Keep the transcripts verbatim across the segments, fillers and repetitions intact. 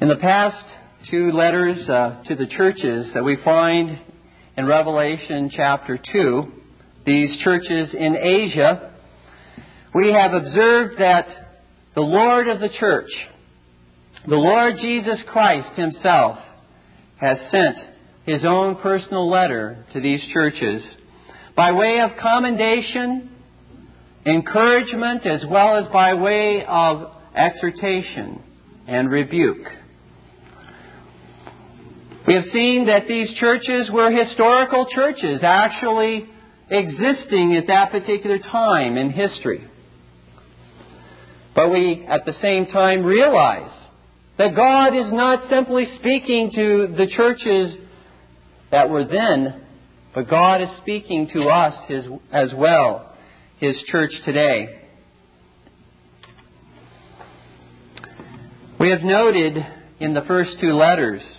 In the past two letters uh, to the churches that we find in Revelation chapter two, these churches in Asia, we have observed that the Lord of the church, the Lord Jesus Christ Himself, has sent His own personal letter to these churches by way of commendation, encouragement, as well as by way of exhortation and rebuke. We have seen that these churches were historical churches, actually existing at that particular time in history. But we, at the same time, realize that God is not simply speaking to the churches that were then, but God is speaking to us his, as well, His church today. We have noted in the first two letters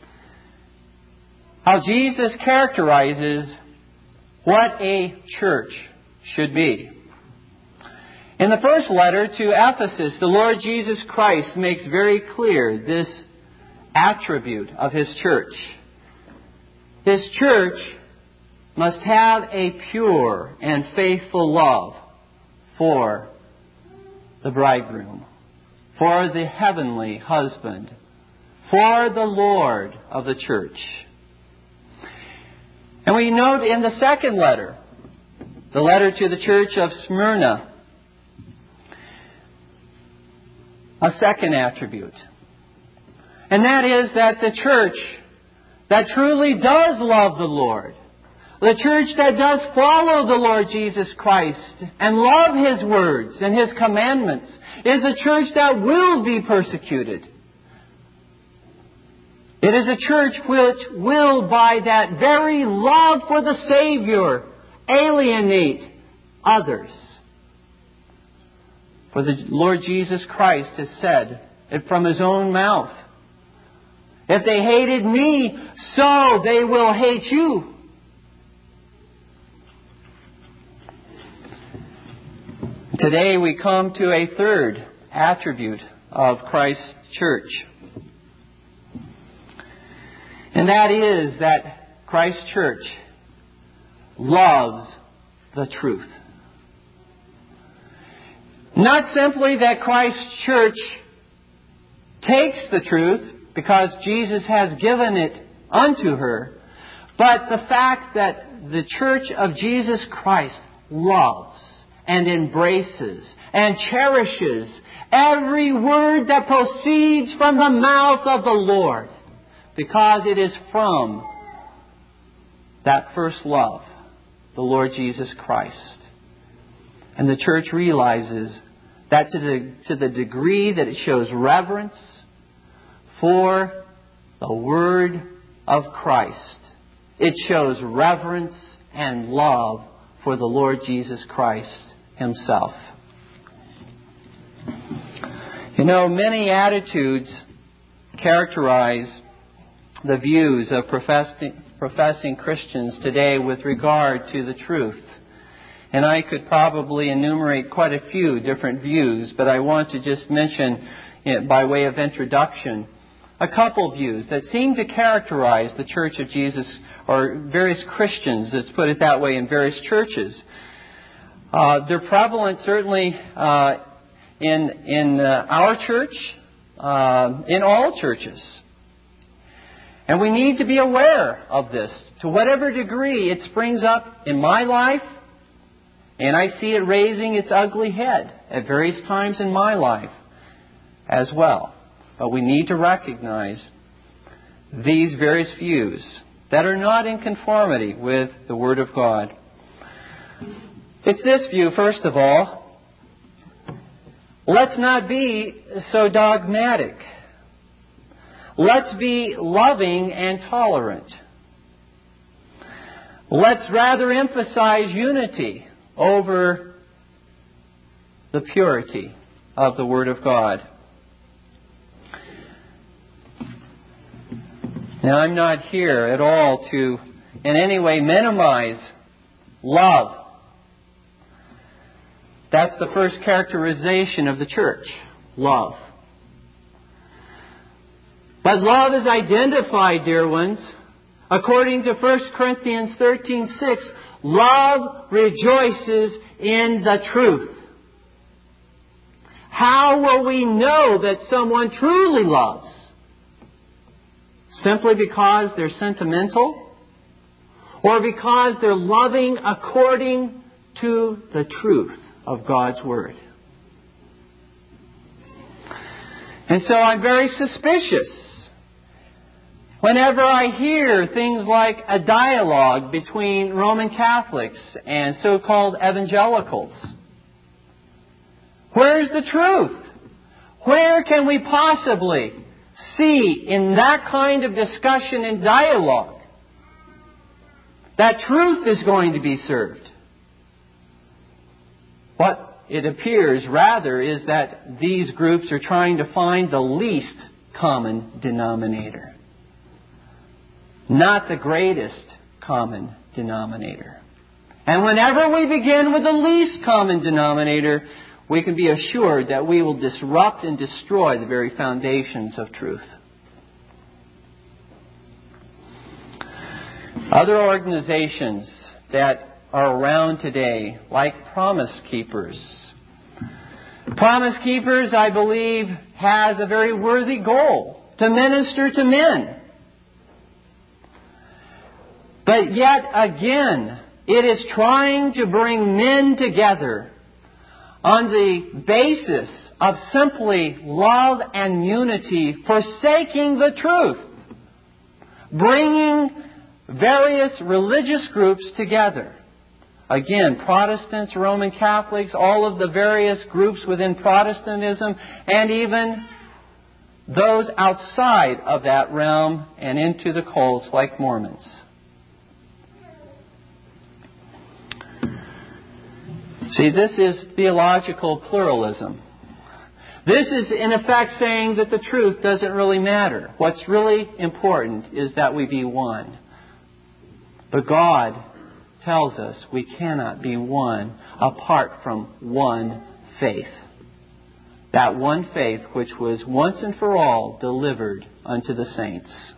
how Jesus characterizes what a church should be. In the first letter to Ephesus, the Lord Jesus Christ makes very clear this attribute of His church. His church must have a pure and faithful love for the bridegroom, for the heavenly husband, for the Lord of the church. And we note in the second letter, the letter to the church of Smyrna, a second attribute. And that is that the church that truly does love the Lord, the church that does follow the Lord Jesus Christ and love His words and His commandments, is a church that will be persecuted. It is a church which will, by that very love for the Savior, alienate others. For the Lord Jesus Christ has said it from His own mouth, "If they hated me, so they will hate you." Today we come to a third attribute of Christ's church. And that is that Christ's church loves the truth. Not simply that Christ's church takes the truth because Jesus has given it unto her, but the fact that the church of Jesus Christ loves and embraces and cherishes every word that proceeds from the mouth of the Lord, because it is from that first love, the Lord Jesus Christ. And the church realizes that to the, to the degree that it shows reverence for the Word of Christ, it shows reverence and love for the Lord Jesus Christ Himself. You know, many attitudes characterize the views of professing, professing Christians today with regard to the truth. And I could probably enumerate quite a few different views, but I want to just mention, by way of introduction, a couple views that seem to characterize the Church of Jesus, or various Christians, let's put it that way, in various churches. Uh, they're prevalent certainly uh, in, in uh, our church, uh, in all churches. And we need to be aware of this. To whatever degree it springs up in my life, and I see it raising its ugly head at various times in my life as well. But we need to recognize these various views that are not in conformity with the Word of God. It's this view, first of all. Let's not be so dogmatic. Let's be loving and tolerant. Let's rather emphasize unity over the purity of the Word of God. Now, I'm not here at all to in any way minimize love. That's the first characterization of the church, love. But love is identified, dear ones. According to First Corinthians thirteen six, love rejoices in the truth. How will we know that someone truly loves? Simply because they're sentimental? Or because they're loving according to the truth of God's Word? And so I'm very suspicious whenever I hear things like a dialogue between Roman Catholics and so-called evangelicals. Where's the truth? Where can we possibly see in that kind of discussion and dialogue that truth is going to be served? What it appears, rather, is that these groups are trying to find the least common denominator, not the greatest common denominator. And whenever we begin with the least common denominator, we can be assured that we will disrupt and destroy the very foundations of truth. Other organizations that are around today, like Promise Keepers. Promise Keepers, I believe, has a very worthy goal: to minister to men. But yet again, it is trying to bring men together on the basis of simply love and unity, forsaking the truth, bringing various religious groups together. Again, Protestants, Roman Catholics, all of the various groups within Protestantism, and even those outside of that realm and into the cults like Mormons. See, this is theological pluralism. This is, in effect, saying that the truth doesn't really matter. What's really important is that we be one. But God tells us we cannot be one apart from one faith. That one faith which was once and for all delivered unto the saints.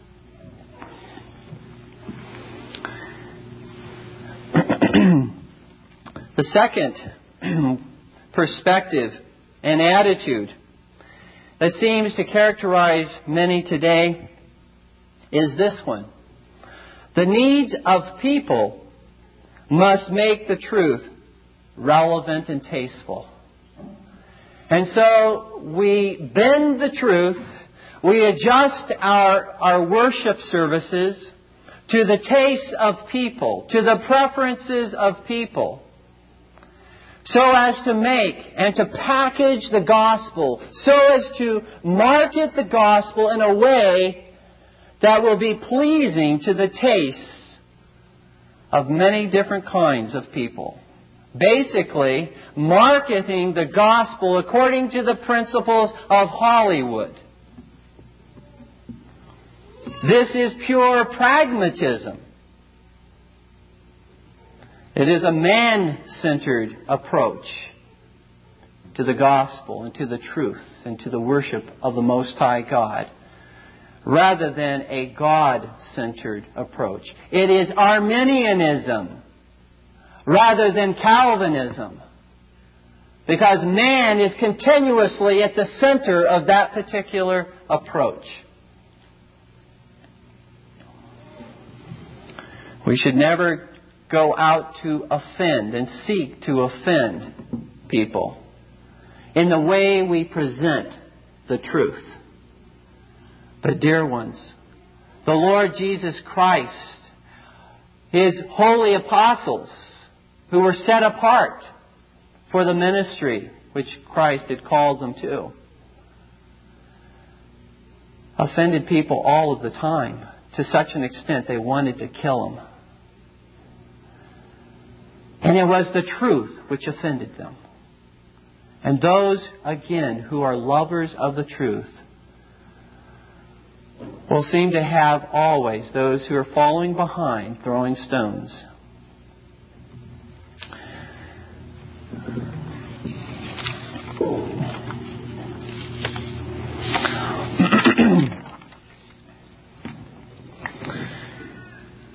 The second perspective and attitude that seems to characterize many today is this one. The needs of people must make the truth relevant and tasteful. And so we bend the truth, we adjust our, our worship services to the tastes of people, to the preferences of people, so as to make and to package the gospel, so as to market the gospel in a way that will be pleasing to the tastes of many different kinds of people. Basically, marketing the gospel according to the principles of Hollywood. This is pure pragmatism. It is a man-centered approach to the gospel and to the truth and to the worship of the Most High God, rather than a God-centered approach. It is Arminianism rather than Calvinism, because man is continuously at the center of that particular approach. We should never go out to offend and seek to offend people in the way we present the truth. But dear ones, the Lord Jesus Christ, His holy apostles who were set apart for the ministry which Christ had called them to, offended people all of the time, to such an extent they wanted to kill them. And it was the truth which offended them. And those, again, who are lovers of the truth will seem to have always those who are following behind throwing stones.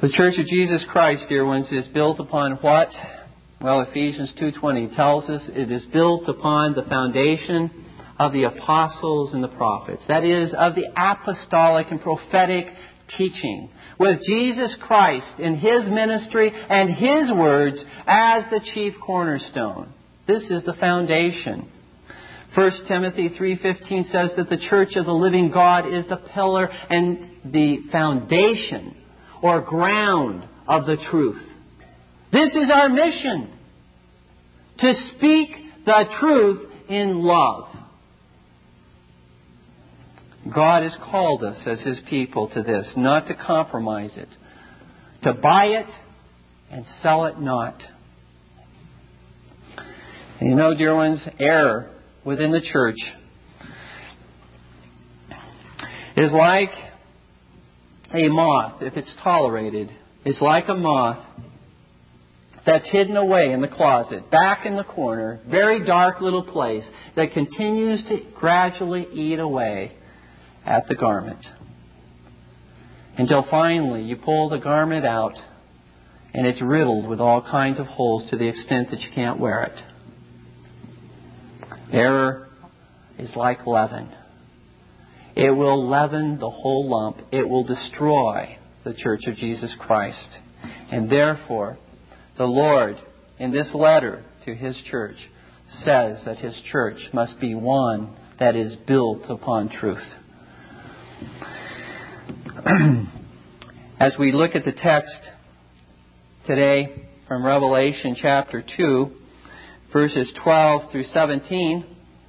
The Church of Jesus Christ, dear ones, is built upon what? Well, Ephesians two twenty tells us it is built upon the foundation of the apostles and the prophets. That is, of the apostolic and prophetic teaching, with Jesus Christ in His ministry and His words as the chief cornerstone. This is the foundation. First Timothy three fifteen says that the church of the living God is the pillar and the foundation or ground of the truth. This is our mission, to speak the truth in love. God has called us as His people to this, not to compromise it, to buy it and sell it not. And you know, dear ones, error within the church is like a moth, if it's tolerated. It's like a moth that's hidden away in the closet, back in the corner, very dark little place that continues to gradually eat away at the garment. Until finally you pull the garment out and it's riddled with all kinds of holes to the extent that you can't wear it. Error is like leaven. It will leaven the whole lump. It will destroy the Church of Jesus Christ. And therefore, the Lord, in this letter to His church, says that His church must be one that is built upon truth. As we look at the text today from Revelation chapter two, verses twelve through seventeen,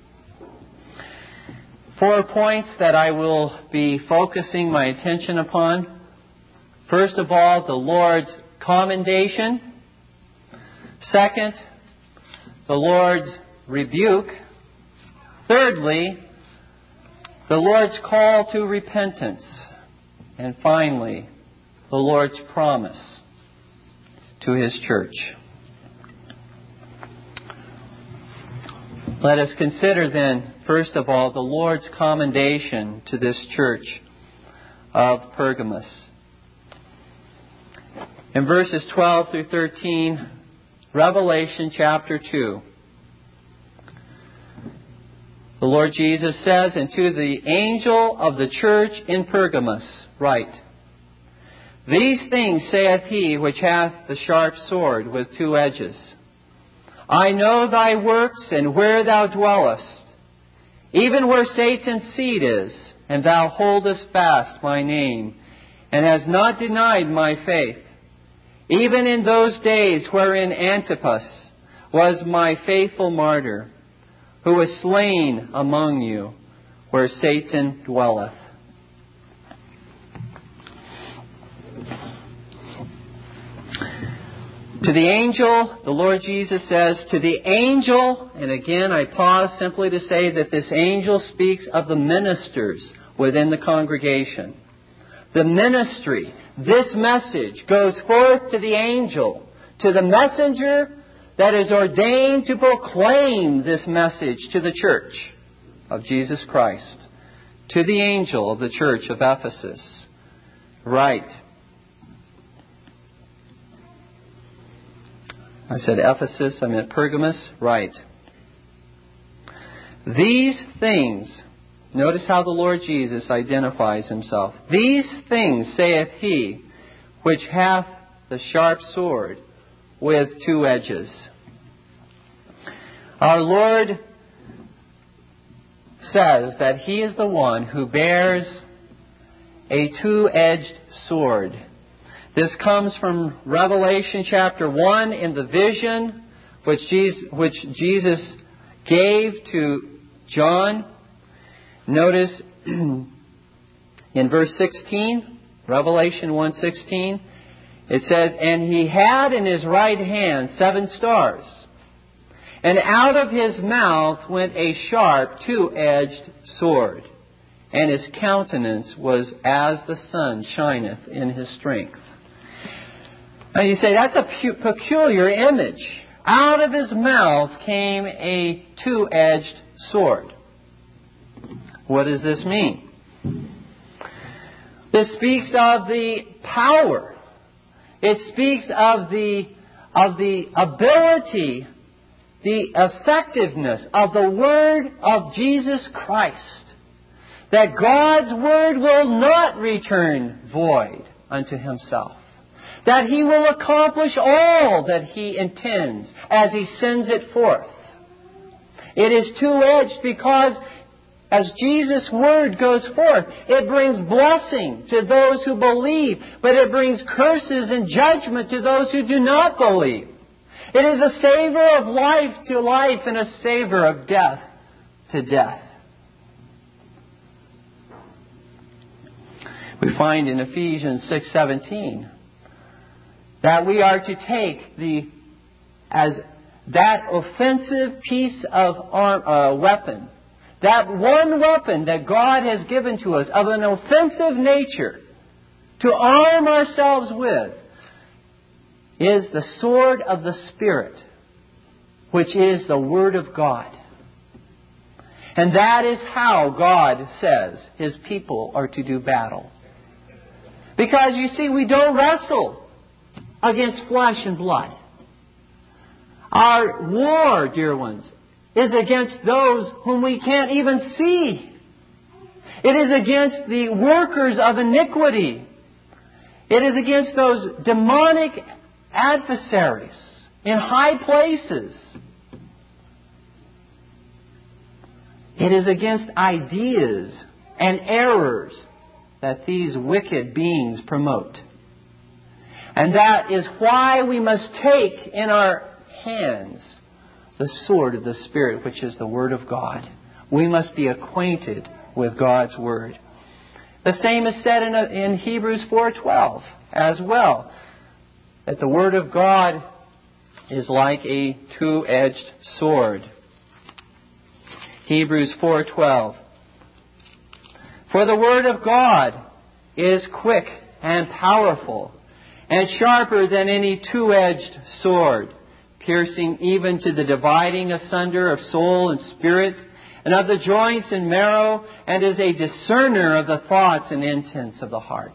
four points that I will be focusing my attention upon. First of all, the Lord's commendation. Second, the Lord's rebuke. Thirdly, the Lord's call to repentance. And finally, the Lord's promise to His church. Let us consider then, first of all, the Lord's commendation to this church of Pergamos. In verses twelve through thirteen, Revelation chapter two. The Lord Jesus says, "And to the angel of the church in Pergamos write, These things saith he which hath the sharp sword with two edges. I know thy works and where thou dwellest, even where Satan's seat is, and thou holdest fast my name, and hast not denied my faith, even in those days wherein Antipas was my faithful martyr, who was slain among you, where Satan dwelleth." To the angel, the Lord Jesus says, to the angel, and again I pause simply to say that this angel speaks of the ministers within the congregation. The ministry, this message goes forth to the angel, to the messenger that is ordained to proclaim this message to the church of Jesus Christ. To the angel of the church of Ephesus. Right. I said Ephesus, I meant Pergamos. Right. These things, notice how the Lord Jesus identifies Himself. These things saith He which hath the sharp sword with two edges. Our Lord says that He is the one who bears a two-edged sword. This comes from Revelation chapter one in the vision which Jesus, which Jesus gave to John. Notice in verse sixteen, Revelation one sixteen, it says, "And he had in his right hand seven stars, and out of his mouth went a sharp two-edged sword, and his countenance was as the sun shineth in his strength." Now you say, that's a pu- peculiar image. Out of his mouth came a two-edged sword. What does this mean? This speaks of the power It speaks of the, of the ability, the effectiveness of the Word of Jesus Christ. That God's Word will not return void unto Himself. That He will accomplish all that He intends as He sends it forth. It is two-edged because as Jesus' Word goes forth, it brings blessing to those who believe, but it brings curses and judgment to those who do not believe. It is a savor of life to life and a savor of death to death. We find in Ephesians six seventeen that we are to take the as that offensive piece of arm, uh, weapon, that one weapon that God has given to us of an offensive nature to arm ourselves with, is the sword of the Spirit, which is the Word of God. And that is how God says His people are to do battle. Because, you see, we don't wrestle against flesh and blood. Our war, dear ones, is against those whom we can't even see. It is against the workers of iniquity. It is against those demonic adversaries in high places. It is against ideas and errors that these wicked beings promote. And that is why we must take in our hands the sword of the Spirit, which is the Word of God. We must be acquainted with God's Word. The same is said in, in Hebrews four twelve as well, that the Word of God is like a two-edged sword. Hebrews four twelve. For the Word of God is quick and powerful, and sharper than any two-edged sword, piercing even to the dividing asunder of soul and spirit, and of the joints and marrow, and is a discerner of the thoughts and intents of the heart.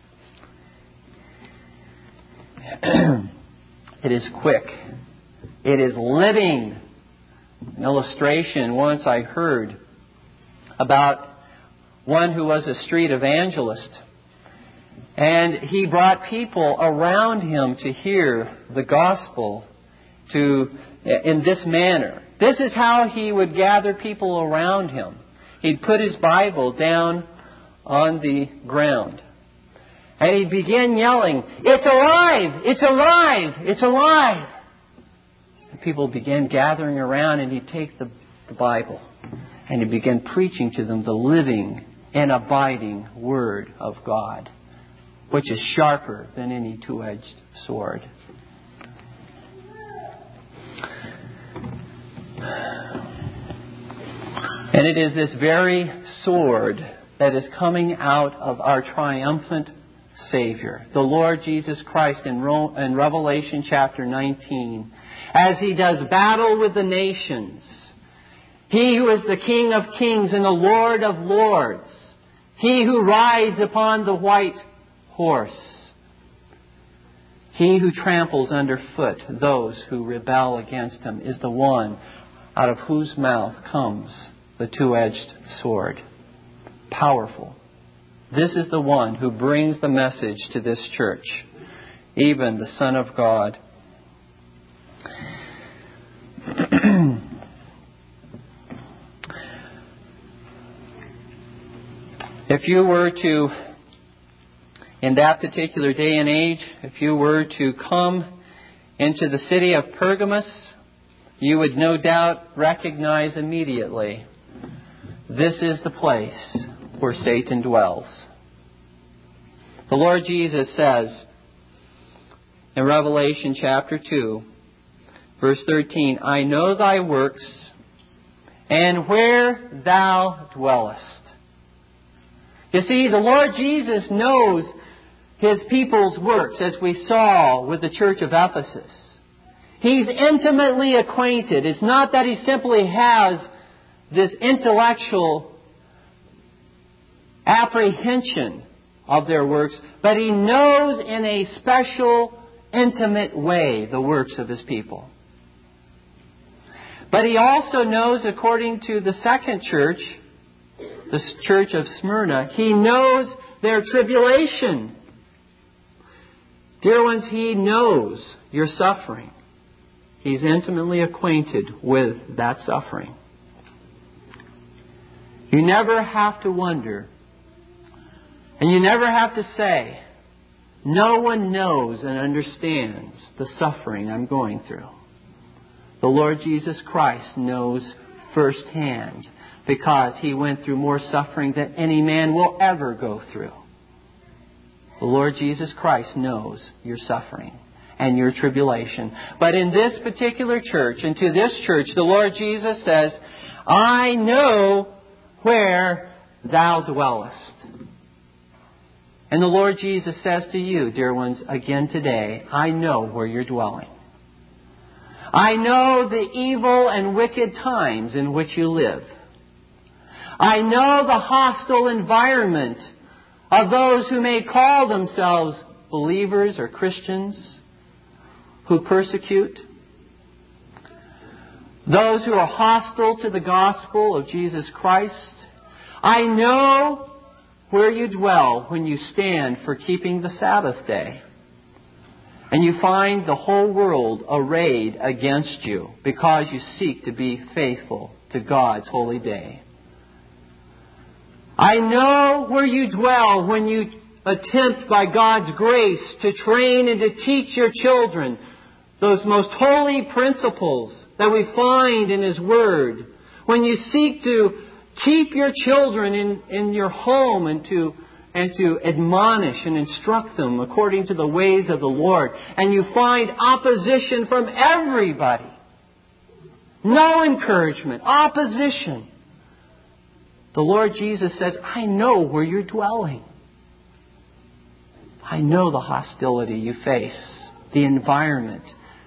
It is quick. It is living. An illustration once I heard about one who was a street evangelist. And he brought people around him to hear the gospel to in this manner. This is how he would gather people around him. He'd put his Bible down on the ground. And he'd begin yelling, "It's alive! It's alive! It's alive!" And people began gathering around, and he'd take the, the Bible and he'd begin preaching to them the living and abiding Word of God, which is sharper than any two-edged sword. And it is this very sword that is coming out of our triumphant Savior, the Lord Jesus Christ, in, Ro- in Revelation chapter nineteen, as He does battle with the nations. He who is the King of kings and the Lord of lords. He who rides upon the white horse. He who tramples underfoot those who rebel against Him is the one out of whose mouth comes the two-edged sword. Powerful. This is the one who brings the message to this church, even the Son of God. If you were to, in that particular day and age, if you were to come into the city of Pergamos, you would no doubt recognize immediately, this is the place where Satan dwells. The Lord Jesus says in Revelation chapter two, verse thirteen, "I know thy works, and where thou dwellest." You see, the Lord Jesus knows His people's works, as we saw with the church of Ephesus. He's intimately acquainted. It's not that He simply has this intellectual apprehension of their works, but He knows in a special, intimate way the works of His people. But He also knows, according to the second church, the church of Smyrna, He knows their tribulation. Dear ones, He knows your suffering. He's intimately acquainted with that suffering. You never have to wonder, and you never have to say, no one knows and understands the suffering I'm going through. The Lord Jesus Christ knows firsthand, because He went through more suffering than any man will ever go through. The Lord Jesus Christ knows your suffering and your tribulation. But in this particular church, and to this church, the Lord Jesus says, I know where thou dwellest. And the Lord Jesus says to you, dear ones, again today, I know where you're dwelling. I know the evil and wicked times in which you live. I know the hostile environment of those who may call themselves believers or Christians who persecute. Those who are hostile to the gospel of Jesus Christ. I know where you dwell when you stand for keeping the Sabbath day. And you find the whole world arrayed against you because you seek to be faithful to God's holy day. I know where you dwell when you attempt by God's grace to train and to teach your children those most holy principles that we find in His Word. When you seek to keep your children in, in your home and to and to admonish and instruct them according to the ways of the Lord. And you find opposition from everybody. No encouragement. Opposition. The Lord Jesus says, I know where you're dwelling. I know the hostility you face, the environment.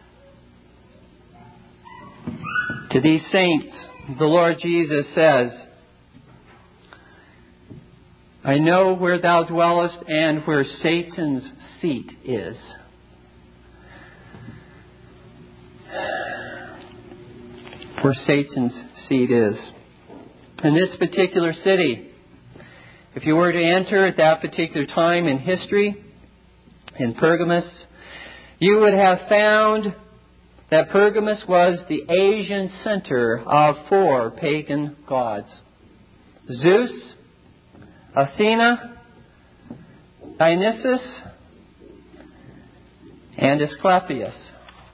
To these saints, the Lord Jesus says, I know where thou dwellest and where Satan's seat is. Where Satan's seat is. In this particular city, if you were to enter at that particular time in history, in Pergamos, you would have found that Pergamos was the Asian center of four pagan gods. Zeus, Athena, Dionysus, and Asclepius.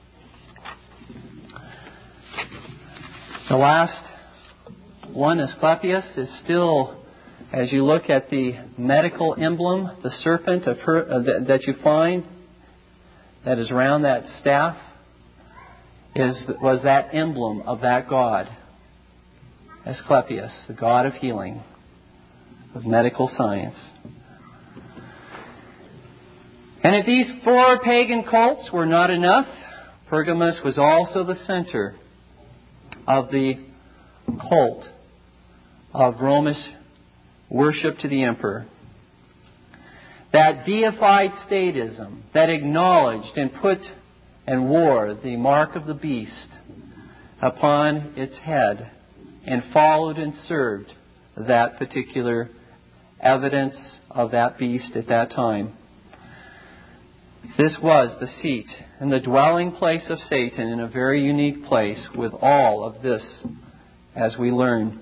The last one, Asclepius, is still, as you look at the medical emblem, the serpent of her, uh, that, that you find that is around that staff, is was that emblem of that god, Asclepius, the god of healing, of medical science. And if these four pagan cults were not enough, Pergamos was also the center of the cult of Romish worship to the emperor. That deified statism that acknowledged and put and wore the mark of the beast upon its head and followed and served that particular evidence of that beast at that time. This was the seat and the dwelling place of Satan in a very unique place with all of this as we learn.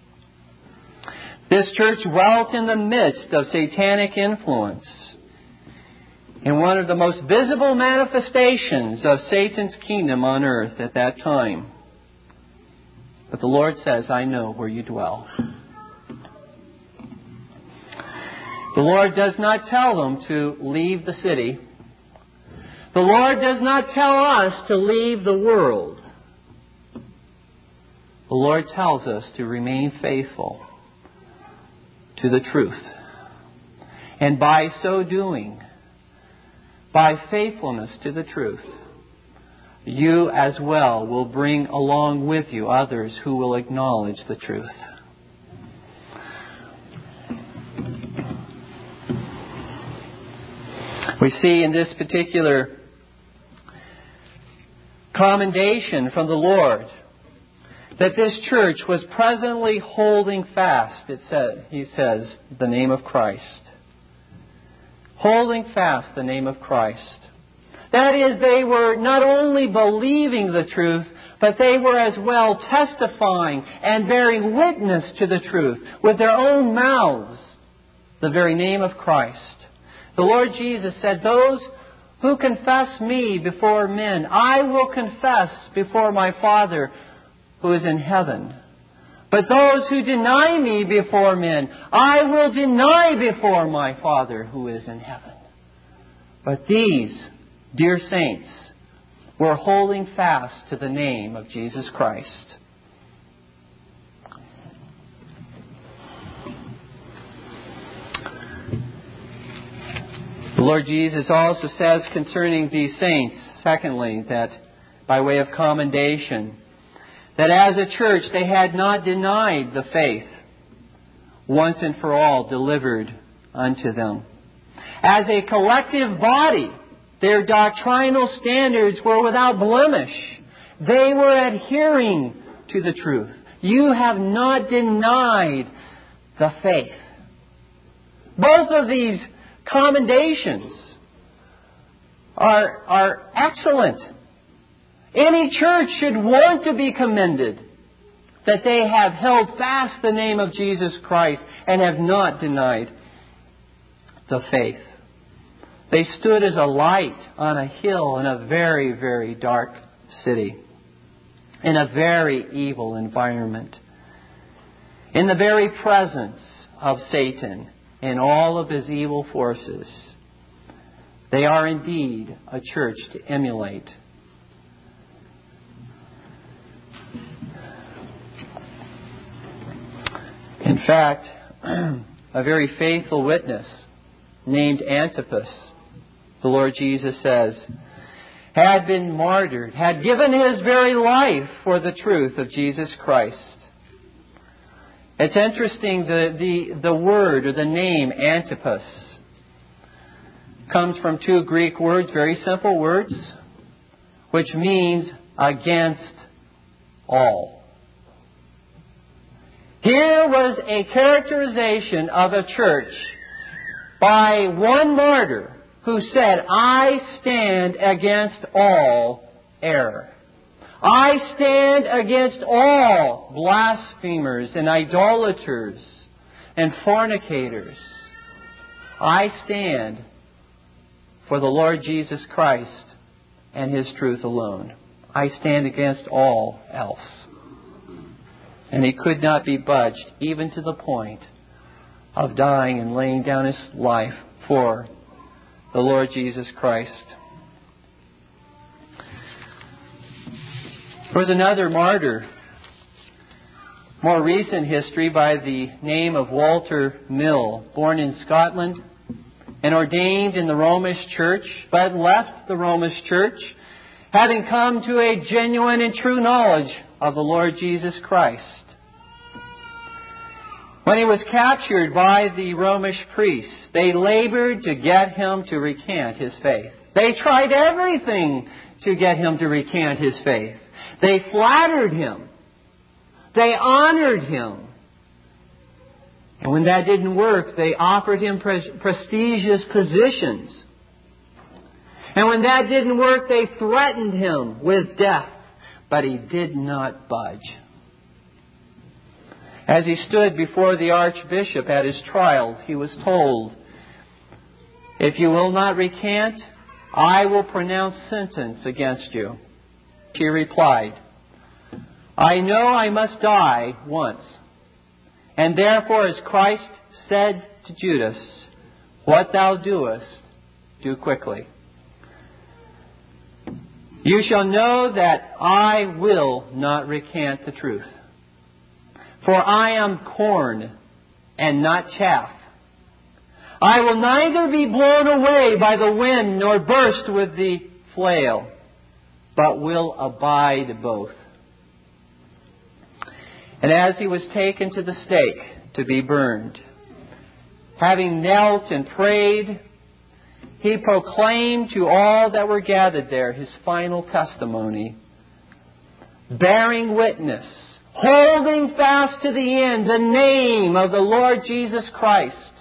This church dwelt in the midst of satanic influence, in one of the most visible manifestations of Satan's kingdom on earth at that time. But the Lord says, I know where you dwell. The Lord does not tell them to leave the city. The Lord does not tell us to leave the world. The Lord tells us to remain faithful to the truth. And by so doing, by faithfulness to the truth, you as well will bring along with you others who will acknowledge the truth. We see in this particular commendation from the Lord that this church was presently holding fast, it said, he says, the name of Christ. Holding fast the name of Christ. That is, they were not only believing the truth, but they were as well testifying and bearing witness to the truth with their own mouths, the very name of Christ. The Lord Jesus said, "Those who confess me before men, I will confess before my Father who is in heaven. But those who deny me before men, I will deny before my Father who is in heaven." But these, dear saints, were holding fast to the name of Jesus Christ. The Lord Jesus also says concerning these saints, secondly, that by way of commendation, that as a church they had not denied the faith once and for all delivered unto them. As a collective body, their doctrinal standards were without blemish. They were adhering to the truth. You have not denied the faith. Both of these commendations are, are excellent. Any church should want to be commended that they have held fast the name of Jesus Christ and have not denied the faith. They stood as a light on a hill in a very, very dark city, in a very evil environment, in the very presence of Satan and all of his evil forces. They are indeed a church to emulate. In fact, a very faithful witness named Antipas, the Lord Jesus says, had been martyred, had given his very life for the truth of Jesus Christ. It's interesting, the, the, the word or the name Antipas comes from two Greek words, very simple words, which means against all. Here was a characterization of a church by one martyr who said, "I stand against all error. I stand against all blasphemers and idolaters and fornicators. I stand for the Lord Jesus Christ and His truth alone. I stand against all else." And he could not be budged, even to the point of dying and laying down his life for the Lord Jesus Christ. There was another martyr, more recent history, by the name of Walter Mill, born in Scotland and ordained in the Romish Church, but left the Romish Church, having come to a genuine and true knowledge of the Lord Jesus Christ. When he was captured by the Romish priests, they labored to get him to recant his faith. They tried everything to get him to recant his faith. They flattered him. They honored him. And when that didn't work, they offered him pre- prestigious positions. And when that didn't work, they threatened him with death. But he did not budge. As he stood before the Archbishop at his trial, he was told, "If you will not recant, I will pronounce sentence against you." He replied, "I know I must die once. And therefore, as Christ said to Judas, 'What thou doest, do quickly.' You shall know that I will not recant the truth. For I am corn and not chaff. I will neither be blown away by the wind nor burst with the flail, but will abide both." And as he was taken to the stake to be burned, having knelt and prayed, he proclaimed to all that were gathered there his final testimony, bearing witness, holding fast to the end the name of the Lord Jesus Christ,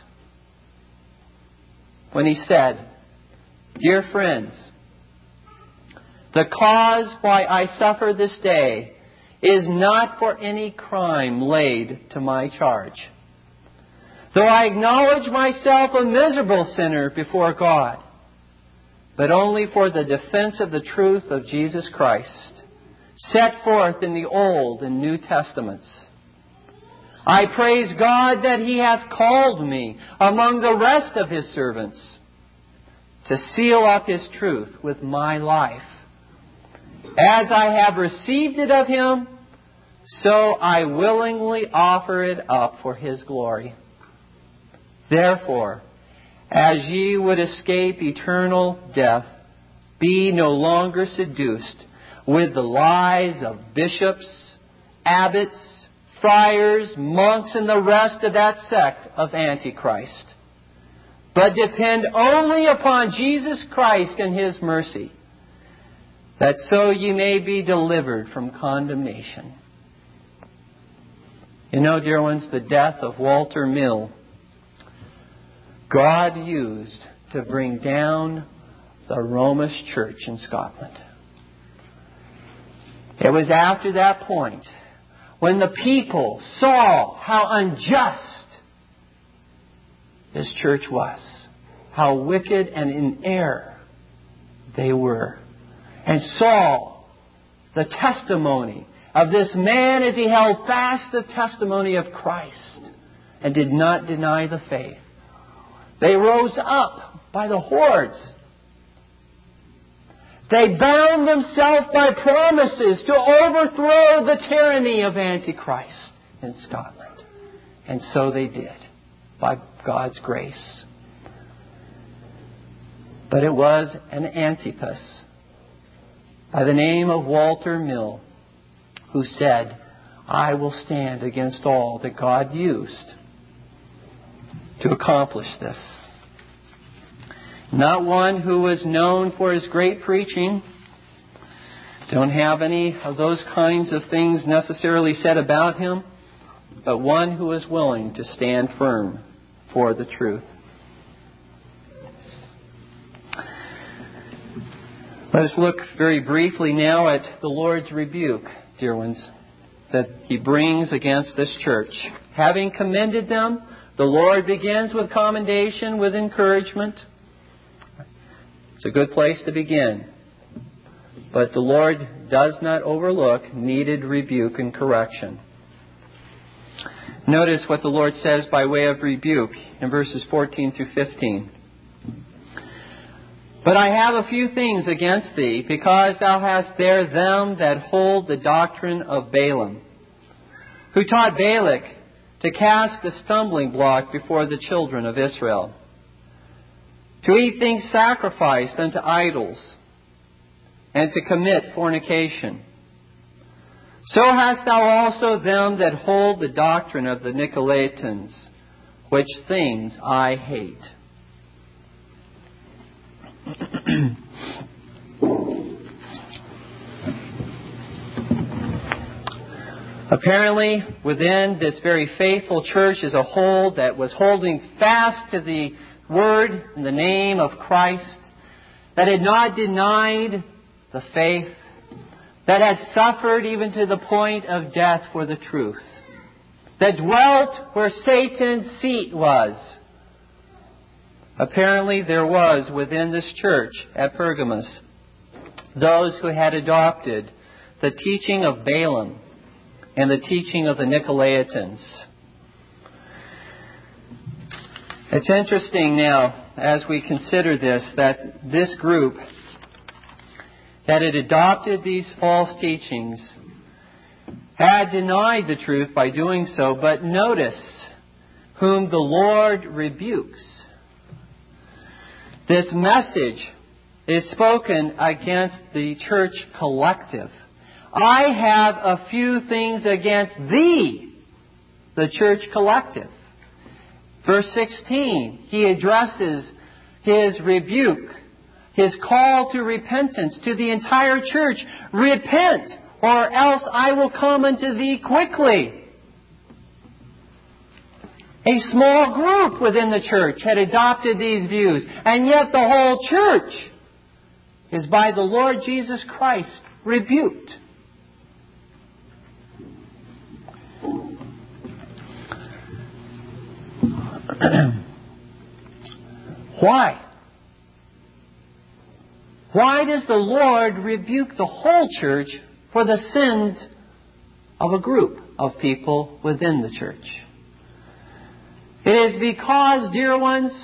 when he said, "Dear friends, the cause why I suffer this day is not for any crime laid to my charge. Though I acknowledge myself a miserable sinner before God, but only for the defense of the truth of Jesus Christ, set forth in the Old and New Testaments. I praise God that He hath called me among the rest of His servants to seal up His truth with my life. As I have received it of Him, so I willingly offer it up for His glory. Therefore, as ye would escape eternal death, be no longer seduced with the lies of bishops, abbots, friars, monks, and the rest of that sect of Antichrist. But depend only upon Jesus Christ and His mercy, that so ye may be delivered from condemnation." You know, dear ones, the death of Walter Mill, God used to bring down the Romish Church in Scotland. It was after that point, when the people saw how unjust this church was, how wicked and in error they were, and saw the testimony of this man as he held fast the testimony of Christ and did not deny the faith. They rose up by the hordes. They bound themselves by promises to overthrow the tyranny of Antichrist in Scotland. And so they did, by God's grace. But it was an Antipas by the name of Walter Mill who said, "I will stand against all that God used to accomplish this." Not one who was known for his great preaching. Don't have any of those kinds of things necessarily said about him, but one who was willing to stand firm for the truth. Let us look very briefly now at the Lord's rebuke, dear ones, that He brings against this church. Having commended them, the Lord begins with commendation, with encouragement. It's a good place to begin. But the Lord does not overlook needed rebuke and correction. Notice what the Lord says by way of rebuke in verses fourteen through fifteen. "But I have a few things against thee, because thou hast there them that hold the doctrine of Balaam, who taught Balak to cast a stumbling block before the children of Israel, to eat things sacrificed unto idols, and to commit fornication. So hast thou also them that hold the doctrine of the Nicolaitans, which things I hate." Apparently, within this very faithful church is a hold that was holding fast to the Word and the name of Christ, that had not denied the faith, that had suffered even to the point of death for the truth, that dwelt where Satan's seat was. Apparently there was within this church at Pergamos those who had adopted the teaching of Balaam and the teaching of the Nicolaitans. It's interesting now, as we consider this, that this group that had adopted these false teachings had denied the truth by doing so, but notice whom the Lord rebukes. This message is spoken against the church collective. "I have a few things against thee," the church collective. Verse sixteen, he addresses His rebuke, His call to repentance to the entire church. Repent, or else I will come unto thee quickly. A small group within the church had adopted these views, and yet the whole church is by the Lord Jesus Christ rebuked. Why? Why does the Lord rebuke the whole church for the sins of a group of people within the church? It is because, dear ones,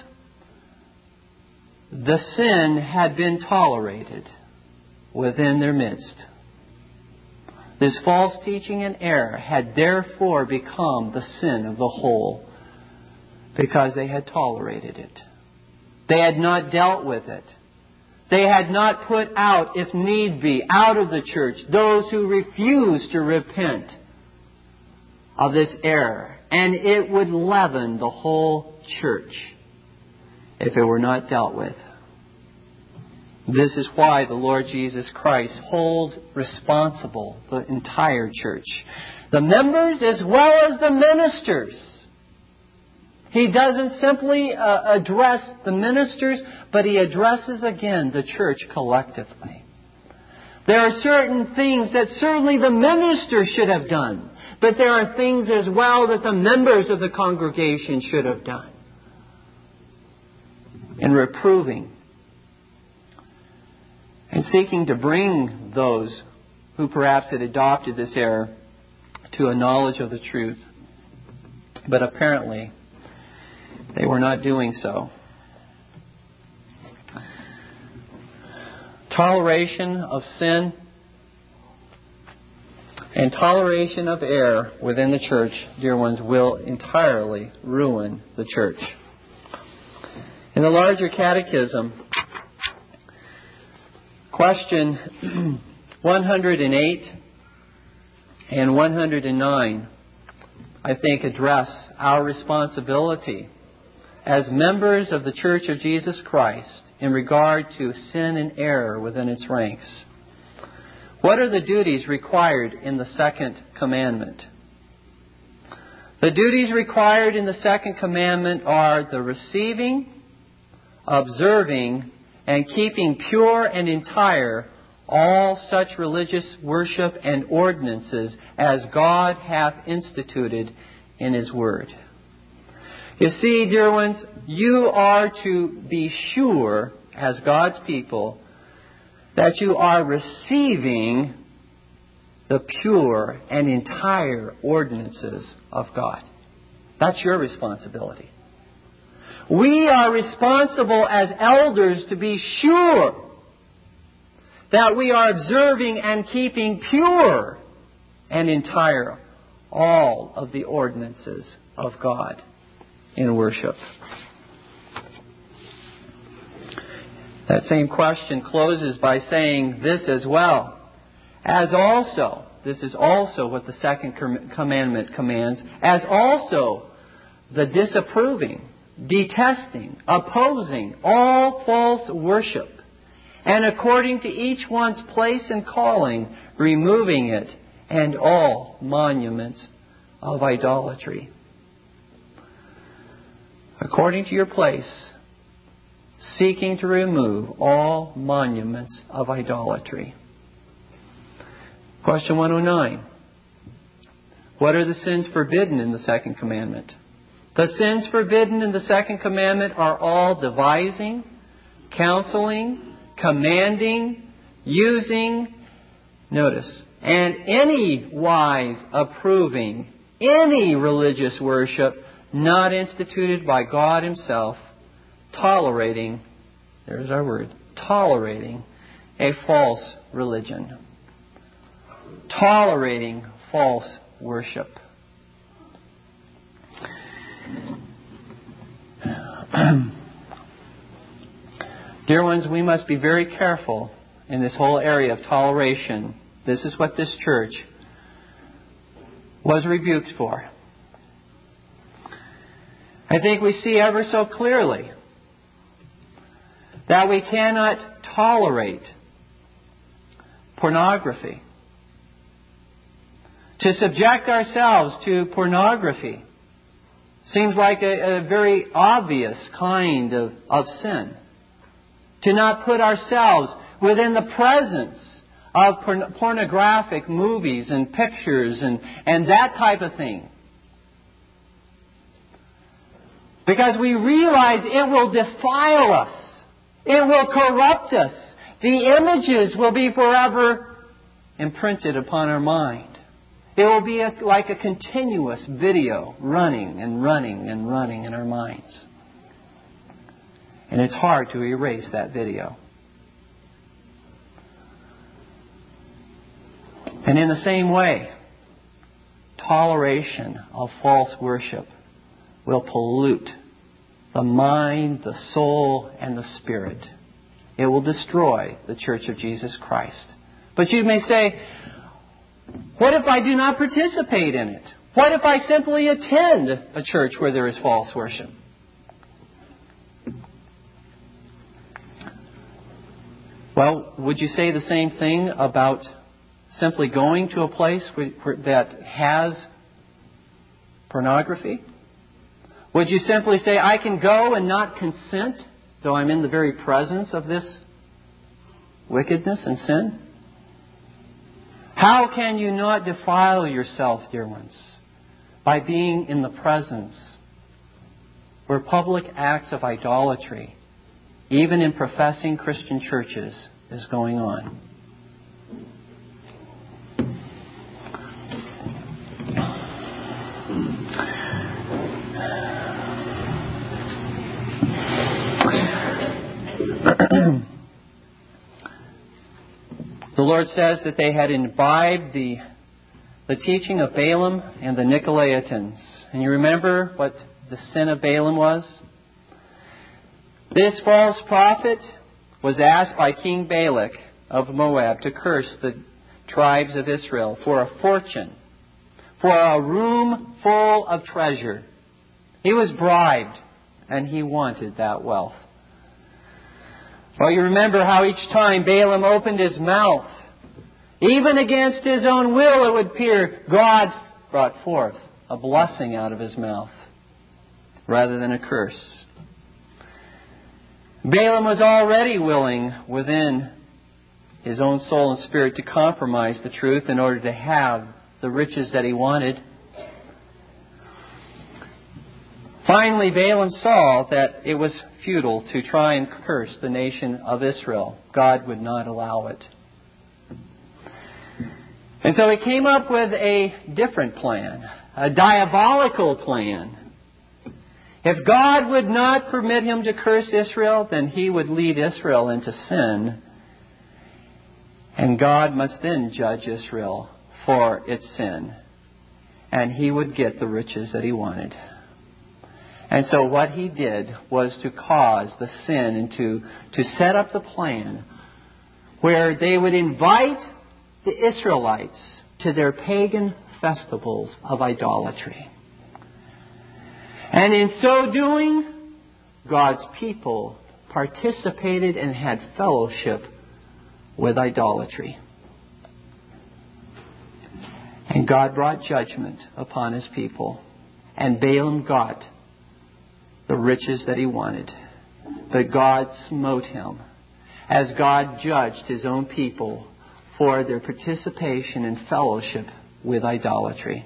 the sin had been tolerated within their midst. This false teaching and error had therefore become the sin of the whole because they had tolerated it. They had not dealt with it. They had not put out, if need be, out of the church those who refused to repent of this error. And it would leaven the whole church if it were not dealt with. This is why the Lord Jesus Christ holds responsible the entire church, the members as well as the ministers. He doesn't simply uh, address the ministers, but He addresses again the church collectively. There are certain things that certainly the minister should have done, but there are things as well that the members of the congregation should have done. In reproving and seeking to bring those who perhaps had adopted this error to a knowledge of the truth, but apparently they were not doing so. Toleration of sin and toleration of error within the church, dear ones, will entirely ruin the church. In the larger catechism, question one hundred eight and one hundred nine, I think, address our responsibility as members of the Church of Jesus Christ in regard to sin and error within its ranks. What are the duties required in the second commandment? The duties required in the second commandment are the receiving, observing, and keeping pure and entire all such religious worship and ordinances as God hath instituted in His Word. You see, dear ones, you are to be sure, as God's people, that you are receiving the pure and entire ordinances of God. That's your responsibility. We are responsible as elders to be sure that we are observing and keeping pure and entire all of the ordinances of God in worship. That same question closes by saying this as well. As also, this is also what the second commandment commands, as also the disapproving, detesting, opposing all false worship, and according to each one's place and calling, removing it, and all monuments of idolatry. According to your place, seeking to remove all monuments of idolatry. Question one oh nine. What are the sins forbidden in the second commandment? The sins forbidden in the second commandment are all devising, counseling, commanding, using, notice, and any wise approving any religious worship not instituted by God Himself, tolerating, there's our word, tolerating a false religion. Tolerating false worship. Dear ones, we must be very careful in this whole area of toleration. This is what this church was rebuked for. I think we see ever so clearly that we cannot tolerate pornography. To subject ourselves to pornography seems like a, a very obvious kind of, of sin. To not put ourselves within the presence of porn- pornographic movies and pictures and, and that type of thing. Because we realize it will defile us. It will corrupt us. The images will be forever imprinted upon our mind. It will be a, like a continuous video running and running and running in our minds. And it's hard to erase that video. And in the same way, toleration of false worship will pollute the mind, the soul, and the spirit. It will destroy the Church of Jesus Christ. But you may say, what if I do not participate in it? What if I simply attend a church where there is false worship? Well, would you say the same thing about simply going to a place where, where, that has pornography? Would you simply say, I can go and not consent, though I'm in the very presence of this wickedness and sin? How can you not defile yourself, dear ones, by being in the presence where public acts of idolatry, even in professing Christian churches, is going on? The Lord says that they had imbibed the, the teaching of Balaam and the Nicolaitans. And you remember what the sin of Balaam was? This false prophet was asked by King Balak of Moab to curse the tribes of Israel for a fortune, for a room full of treasure. He was bribed, and he wanted that wealth. Well, you remember how each time Balaam opened his mouth, even against his own will, it would appear, God brought forth a blessing out of his mouth rather than a curse. Balaam was already willing within his own soul and spirit to compromise the truth in order to have the riches that he wanted. Finally, Balaam saw that it was futile to try and curse the nation of Israel. God would not allow it. And so he came up with a different plan, a diabolical plan. If God would not permit him to curse Israel, then he would lead Israel into sin. And God must then judge Israel for its sin. And he would get the riches that he wanted. And so what he did was to cause the sin and to, to set up the plan where they would invite the Israelites to their pagan festivals of idolatry. And in so doing, God's people participated and had fellowship with idolatry. And God brought judgment upon his people. And Balaam got the riches that he wanted. But God smote him as God judged his own people for their participation and fellowship with idolatry.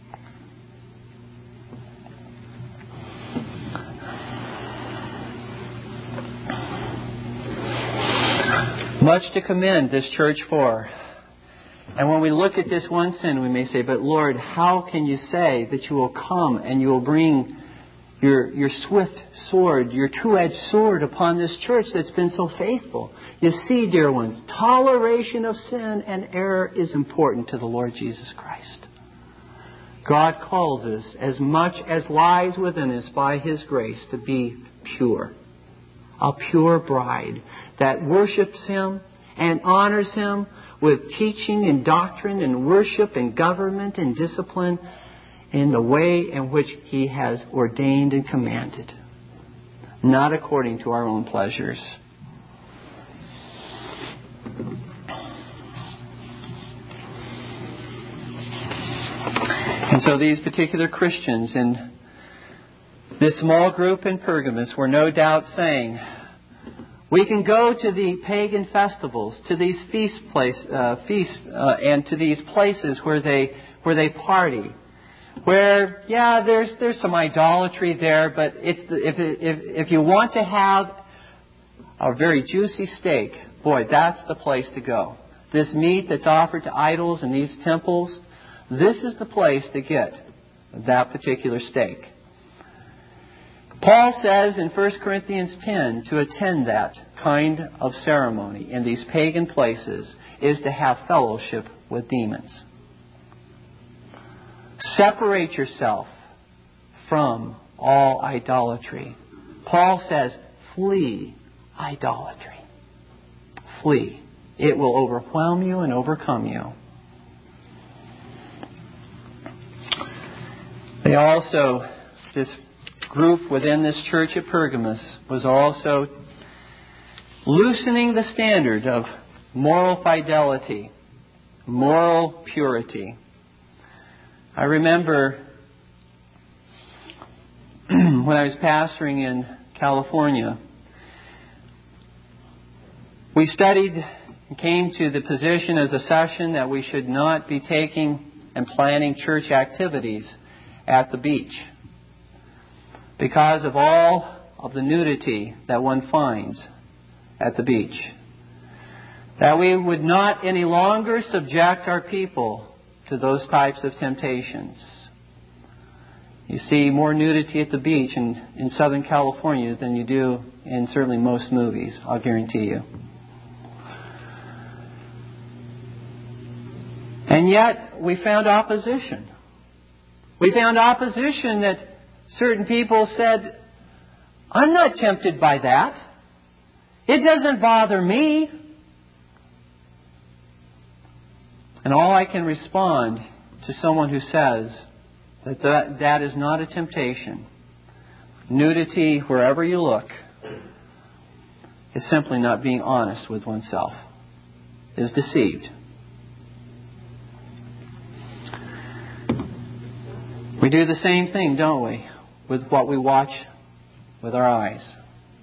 Much to commend this church for. And when we look at this one sin, we may say, but Lord, how can you say that you will come and you will bring Your, your swift sword, your two-edged sword upon this church that's been so faithful? You see, dear ones, toleration of sin and error is important to the Lord Jesus Christ. God calls us, as much as lies within us by His grace, to be pure. A pure bride that worships Him and honors Him with teaching and doctrine and worship and government and discipline in the way in which He has ordained and commanded, not according to our own pleasures. And so these particular Christians in this small group in Pergamos were no doubt saying, we can go to the pagan festivals, to these feast place, uh, feasts, uh, and to these places where they where they party, where yeah, there's there's some idolatry there, but it's the, if if if you want to have a very juicy steak, boy, that's the place to go. This meat that's offered to idols in these temples, this is the place to get that particular steak. Paul says in First Corinthians ten to attend that kind of ceremony in these pagan places is to have fellowship with demons. Separate yourself from all idolatry. Paul says, flee idolatry. Flee. It will overwhelm you and overcome you. They also, this group within this church at Pergamos was also loosening the standard of moral fidelity, moral purity. I remember when I was pastoring in California, we studied and came to the position as a session that we should not be taking and planning church activities at the beach because of all of the nudity that one finds at the beach. That we would not any longer subject our people to those types of temptations. You see more nudity at the beach in, in Southern California than you do in certainly most movies, I'll guarantee you. And yet, we found opposition. We found opposition that certain people said, I'm not tempted by that. It doesn't bother me. And all I can respond to someone who says that that, that is not a temptation, nudity wherever you look, is simply not being honest with oneself, is deceived. We do the same thing, don't we, with what we watch with our eyes.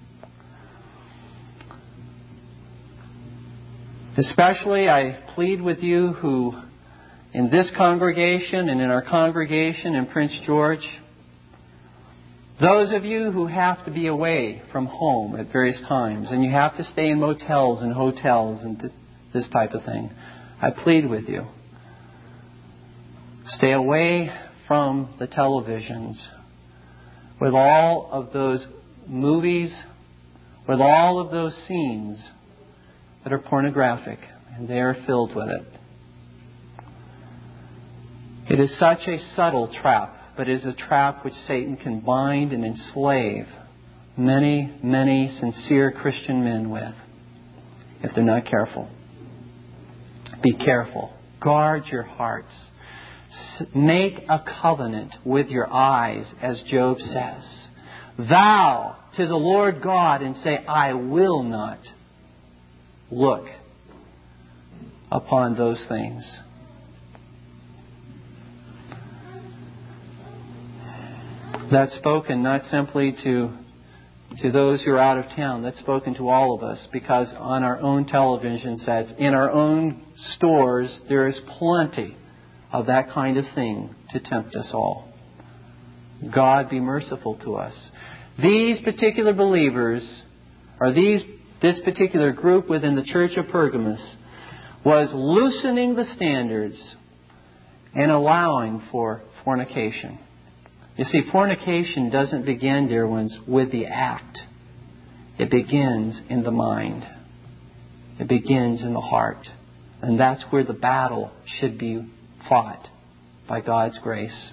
Especially, I plead with you who, in this congregation and in our congregation in Prince George, those of you who have to be away from home at various times and you have to stay in motels and hotels and th- this type of thing, I plead with you. Stay away from the televisions with all of those movies, with all of those scenes that are pornographic, and they are filled with it. It is such a subtle trap, but it is a trap which Satan can bind and enslave many, many sincere Christian men with, if they're not careful. Be careful. Guard your hearts. Make a covenant with your eyes, as Job says. Vow to the Lord God and say, I will not look upon those things. That's spoken not simply to, to those who are out of town. That's spoken to all of us, because on our own television sets, in our own stores, there is plenty of that kind of thing to tempt us all. God be merciful to us. These particular believers, or these this particular group within the church of Pergamos, was loosening the standards and allowing for fornication. You see, fornication doesn't begin, dear ones, with the act. It begins in the mind. It begins in the heart. And that's where the battle should be fought by God's grace.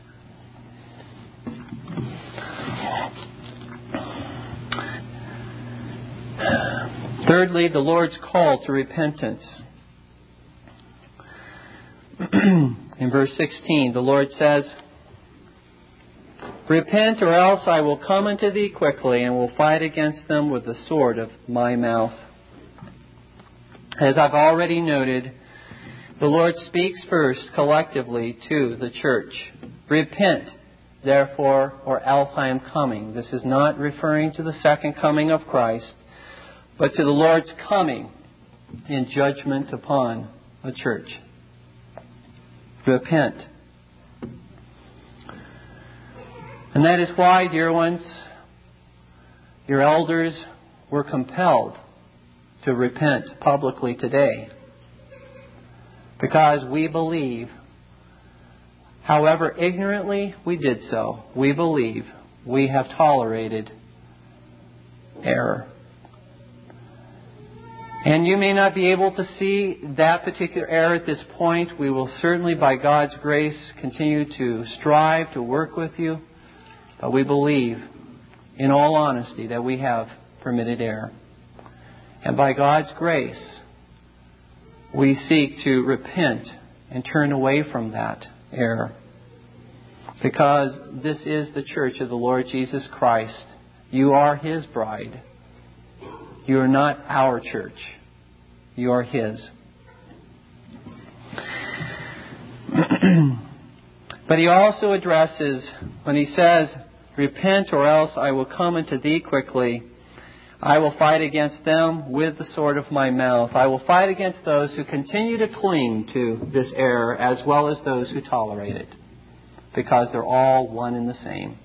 Thirdly, the Lord's call to repentance. In verse sixteen, the Lord says, Repent, or else I will come unto thee quickly, and will fight against them with the sword of my mouth. As I've already noted, The Lord speaks first collectively to the church. Repent, therefore, or else I am coming. This is not referring to the second coming of Christ, but to the Lord's coming in judgment upon a church. Repent. And that is why, dear ones, your elders were compelled to repent publicly today. Because we believe, however ignorantly we did so, we believe we have tolerated error. And you may not be able to see that particular error at this point. We will certainly, by God's grace, continue to strive to work with you. But we believe, in all honesty, that we have permitted error. And by God's grace, we seek to repent and turn away from that error. Because this is the church of the Lord Jesus Christ. You are His bride. You are not our church. You are His. But He also addresses, when He says, repent or else I will come unto thee quickly, I will fight against them with the sword of my mouth. I will fight against those who continue to cling to this error as well as those who tolerate it. Because they're all one and the same.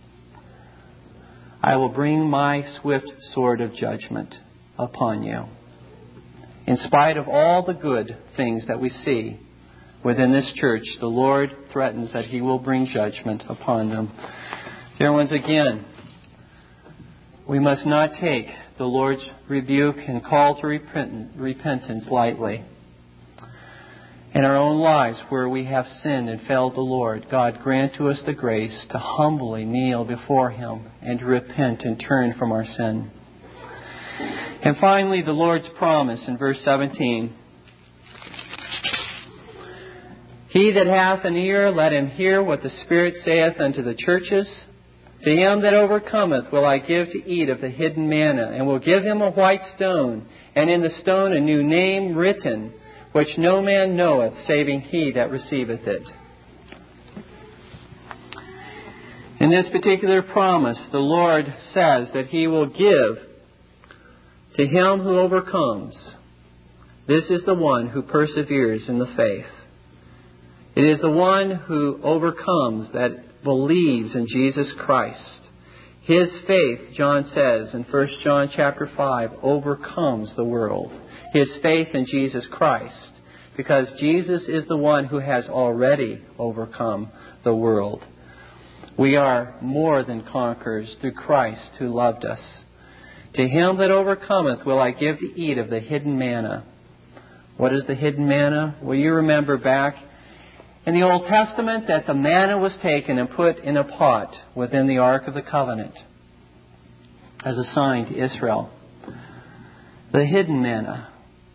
I will bring my swift sword of judgment upon you. In spite of all the good things that we see within this church, the Lord threatens that He will bring judgment upon them. Dear ones, again, we must not take the Lord's rebuke and call to repent, repentance lightly. In our own lives where we have sinned and failed the Lord, God grant to us the grace to humbly kneel before Him and to repent and turn from our sin. And finally, the Lord's promise in verse seventeen. He that hath an ear, let him hear what the Spirit saith unto the churches. To him that overcometh will I give to eat of the hidden manna, and will give him a white stone, and in the stone a new name written, which no man knoweth, saving he that receiveth it. In this particular promise, the Lord says that He will give to him who overcomes. This is the one who perseveres in the faith. It is the one who overcomes that believes in Jesus Christ. His faith, John says in First John chapter five, overcomes the world. His faith in Jesus Christ. Because Jesus is the one who has already overcome the world. We are more than conquerors through Christ who loved us. To him that overcometh will I give to eat of the hidden manna. What is the hidden manna? Well, you remember back in the Old Testament that the manna was taken and put in a pot within the Ark of the Covenant as a sign to Israel. The hidden manna,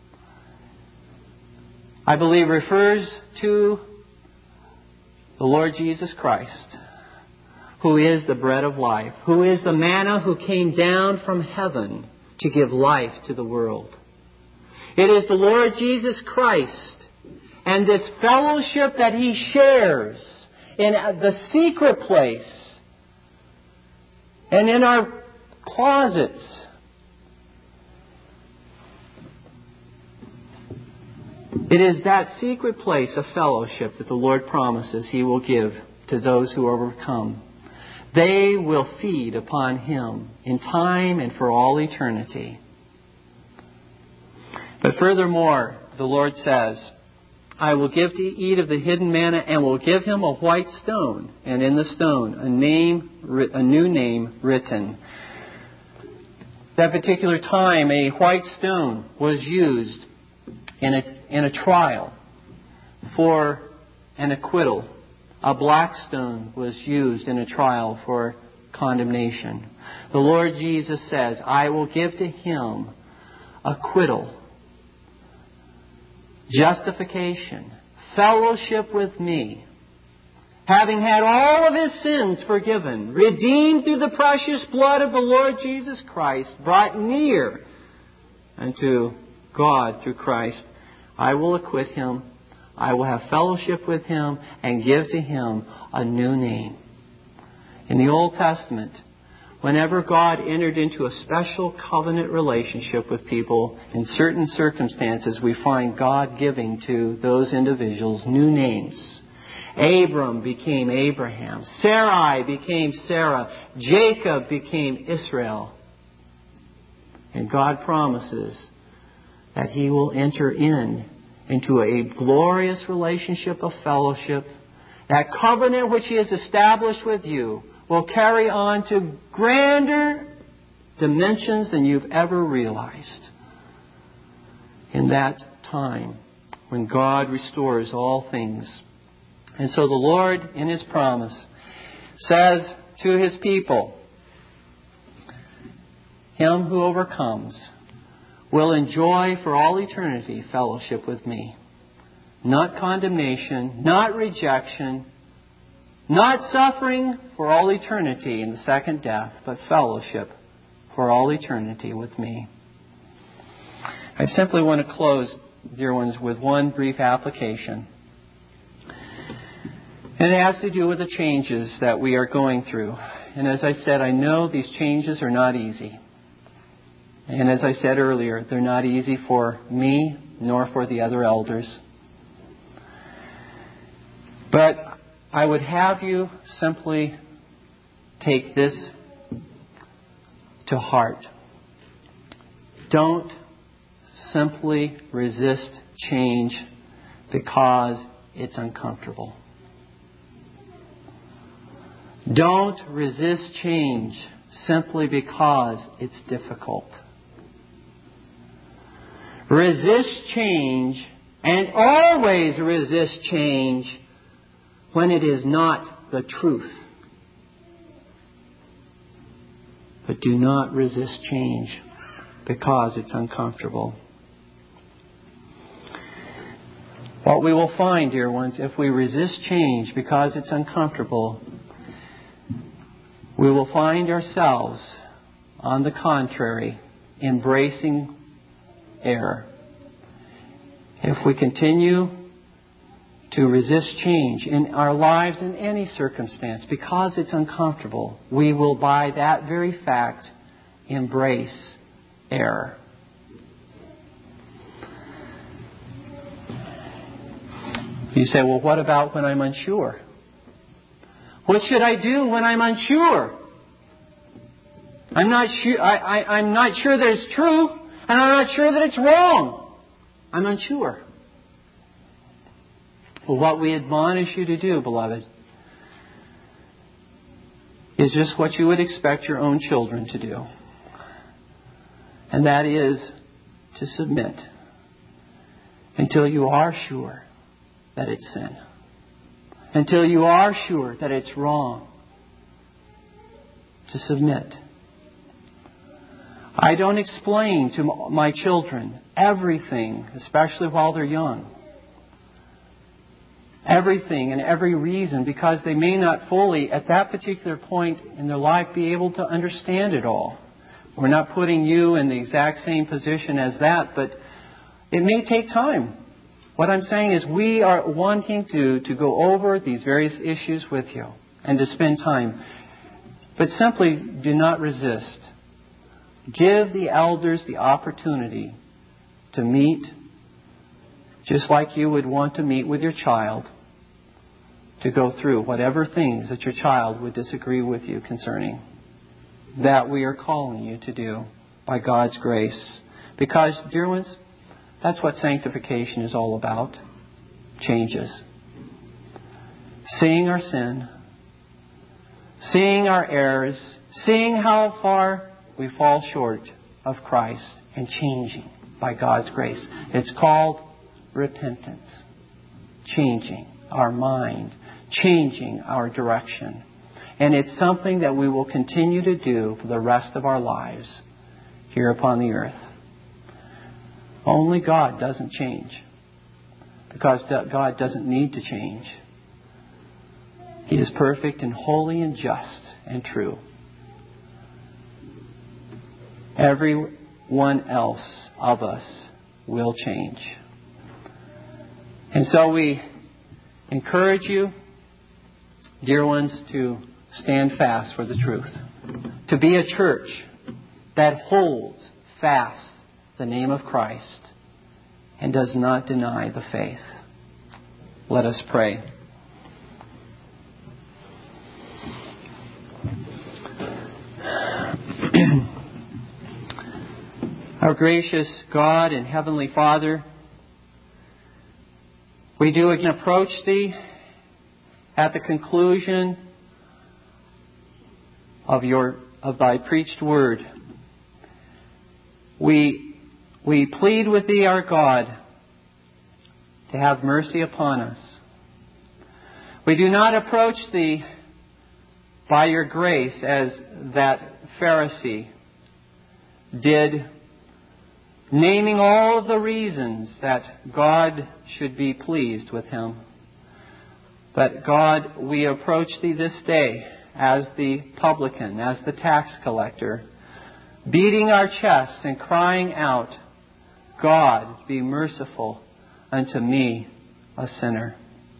I believe, refers to the Lord Jesus Christ, who is the bread of life, who is the manna who came down from heaven to give life to the world. It is the Lord Jesus Christ and this fellowship that He shares in the secret place and in our closets. It is that secret place of fellowship that the Lord promises He will give to those who overcome. They will feed upon Him in time and for all eternity. But furthermore, the Lord says, I will give to eat of the hidden manna, and will give him a white stone, and in the stone a name, a new name written. That particular time, a white stone was used in a, in a trial for an acquittal. A black stone was used in a trial for condemnation. The Lord Jesus says, I will give to him acquittal, justification, fellowship with me, having had all of his sins forgiven, redeemed through the precious blood of the Lord Jesus Christ, brought near unto God through Christ. I will acquit him I will have fellowship with him and give to him a new name. In the Old Testament, whenever God entered into a special covenant relationship with people, in certain circumstances, we find God giving to those individuals new names. Abram became Abraham. Sarai became Sarah. Jacob became Israel. And God promises that He will enter in into a glorious relationship of fellowship. That covenant which He has established with you will carry on to grander dimensions than you've ever realized. In that time when God restores all things. And so the Lord, in His promise, says to His people, him who overcomes will enjoy for all eternity fellowship with me. Not condemnation, not rejection, not suffering for all eternity in the second death, but fellowship for all eternity with me. I simply want to close, dear ones, with one brief application. And it has to do with the changes that we are going through. And as I said, I know these changes are not easy. And as I said earlier, they're not easy for me nor for the other elders. But I would have you simply take this to heart. Don't simply resist change because it's uncomfortable. Don't resist change simply because it's difficult. Resist change, and always resist change when it is not the truth. But do not resist change because it's uncomfortable. What we will find, dear ones, if we resist change because it's uncomfortable, we will find ourselves, on the contrary, embracing error. If we continue to resist change in our lives in any circumstance because it's uncomfortable, we will by that very fact embrace error. You say, well, what about when I'm unsure? What should I do when I'm unsure? I'm not sure. I, I, I'm not sure that it's true, and I'm not sure that it's wrong. I'm unsure. Well, what we admonish you to do, beloved, is just what you would expect your own children to do. And that is to submit until you are sure that it's sin. Until you are sure that it's wrong. To submit. I don't explain to my children everything, especially while they're young. Everything and every reason, because they may not fully, at that particular point in their life, be able to understand it all. We're not putting you in the exact same position as that, but it may take time. What I'm saying is we are wanting to, to go over these various issues with you and to spend time. But simply do not resist. Give the elders the opportunity to meet just like you would want to meet with your child, to go through whatever things that your child would disagree with you concerning. That we are calling you to do by God's grace. Because, dear ones, that's what sanctification is all about. Changes. Seeing our sin. Seeing our errors. Seeing how far we fall short of Christ. And changing by God's grace. It's called repentance. Changing our mind. Changing our direction. And it's something that we will continue to do for the rest of our lives here upon the earth. Only God doesn't change. Because God doesn't need to change. He is perfect and holy and just and true. Every one else of us will change. And so we encourage you, dear ones, to stand fast for the truth. To be a church that holds fast the name of Christ and does not deny the faith. Let us pray. Our gracious God and Heavenly Father, we do again approach Thee at the conclusion of your of Thy preached word. We we plead with Thee, our God, to have mercy upon us. We do not approach Thee by your grace as that Pharisee did, naming all of the reasons that God should be pleased with him. But God, we approach Thee this day as the publican, as the tax collector, beating our chests and crying out, God, be merciful unto me, a sinner.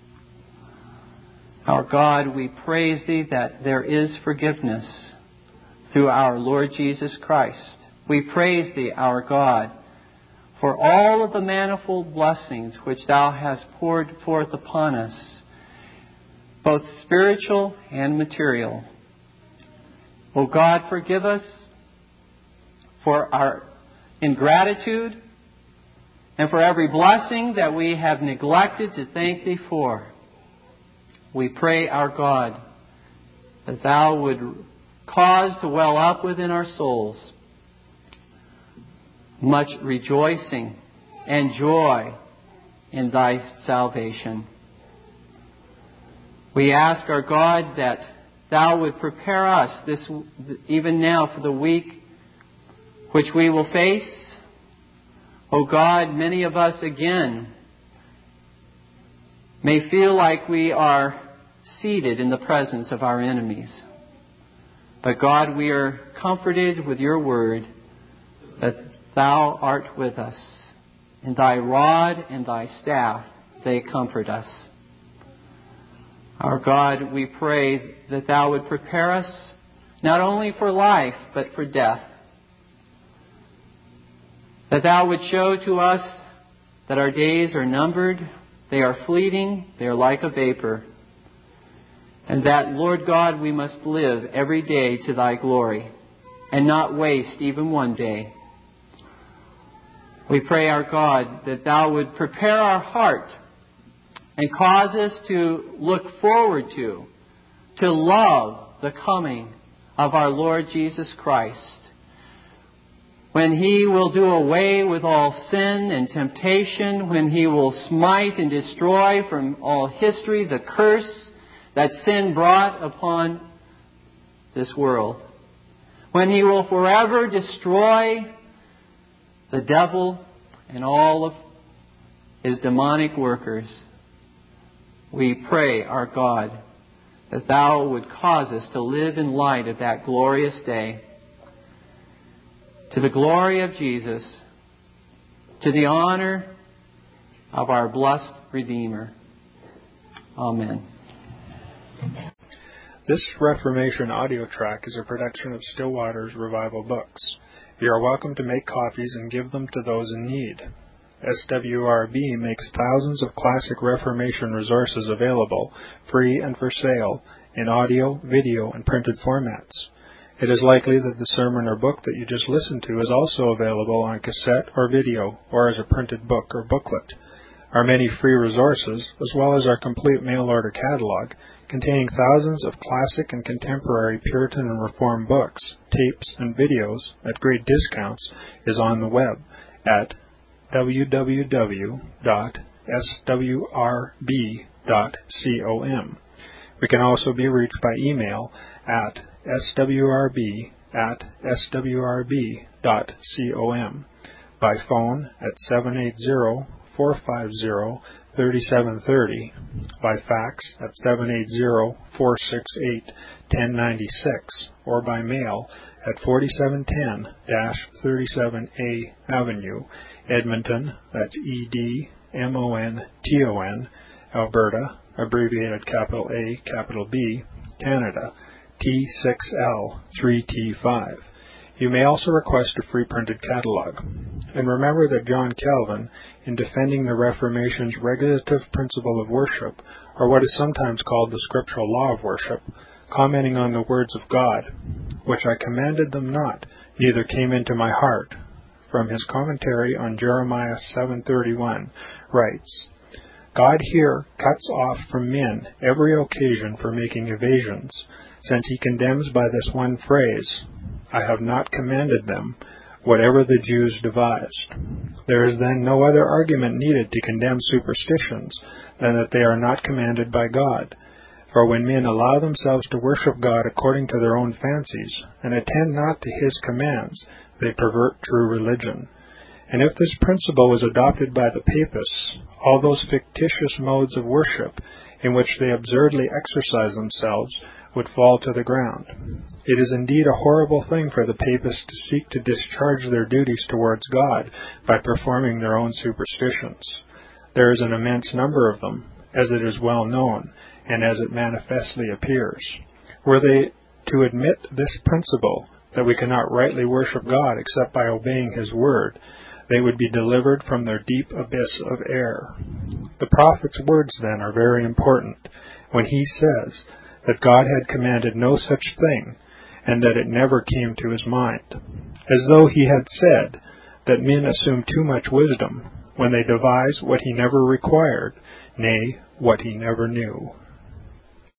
Our God, we praise Thee that there is forgiveness through our Lord Jesus Christ. We praise Thee, our God, for all of the manifold blessings which Thou hast poured forth upon us, both spiritual and material. O God, forgive us for our ingratitude and for every blessing that we have neglected to thank Thee for. We pray, our God, that Thou would cause to well up within our souls much rejoicing and joy in Thy salvation. We ask, our God, that Thou would prepare us this even now for the week which we will face. O God, many of us again may feel like we are seated in the presence of our enemies. But God, we are comforted with Your word that Thou art with us. And Thy rod and Thy staff, they comfort us. Our God, we pray that Thou would prepare us not only for life, but for death. That Thou would show to us that our days are numbered, they are fleeting, they are like a vapor. And that, Lord God, we must live every day to Thy glory and not waste even one day. We pray, our God, that Thou would prepare our heart and cause us to look forward to, to love the coming of our Lord Jesus Christ, when He will do away with all sin and temptation, when He will smite and destroy from all history the curse that sin brought upon this world, when He will forever destroy the devil and all of his demonic workers. We pray, our God, that Thou would cause us to live in light of that glorious day, to the glory of Jesus, to the honor of our blessed Redeemer. Amen. This Reformation audio track is a production of Still Waters Revival Books. You are welcome to make copies and give them to those in need. S W R B makes thousands of classic Reformation resources available, free and for sale, in audio, video, and printed formats. It is likely that the sermon or book that you just listened to is also available on cassette or video, or as a printed book or booklet. Our many free resources, as well as our complete mail-order catalog, containing thousands of classic and contemporary Puritan and Reformed books, tapes, and videos at great discounts, is on the web at w w w dot s w r b dot com. We can also be reached by email at s w r b at s w r b dot com, by phone at seven eight zero, four five zero, three seven three zero, by fax at seven eight zero, four six eight, one zero nine six, or by mail at forty-seven ten thirty-seven A Avenue, Edmonton, that's E D M O N T O N, Alberta, abbreviated capital A, capital B, Canada, T six L three T five. You may also request a free printed catalog. And remember that John Calvin, in defending the Reformation's regulative principle of worship, or what is sometimes called the scriptural law of worship, commenting on the words of God, which I commanded them not, neither came into my heart, from his commentary on Jeremiah seven thirty-one, writes, God here cuts off from men every occasion for making evasions, since he condemns by this one phrase, I have not commanded them, whatever the Jews devised. There is then no other argument needed to condemn superstitions than that they are not commanded by God. For when men allow themselves to worship God according to their own fancies, and attend not to his commands, they pervert true religion. And if this principle was adopted by the papists, all those fictitious modes of worship in which they absurdly exercise themselves would fall to the ground. It is indeed a horrible thing for the papists to seek to discharge their duties towards God by performing their own superstitions. There is an immense number of them, as it is well known, and as it manifestly appears. Were they to admit this principle, that we cannot rightly worship God except by obeying his word, they would be delivered from their deep abyss of error. The prophet's words, then, are very important, when he says that God had commanded no such thing, and that it never came to his mind, as though he had said that men assume too much wisdom when they devise what he never required, nay, what he never knew.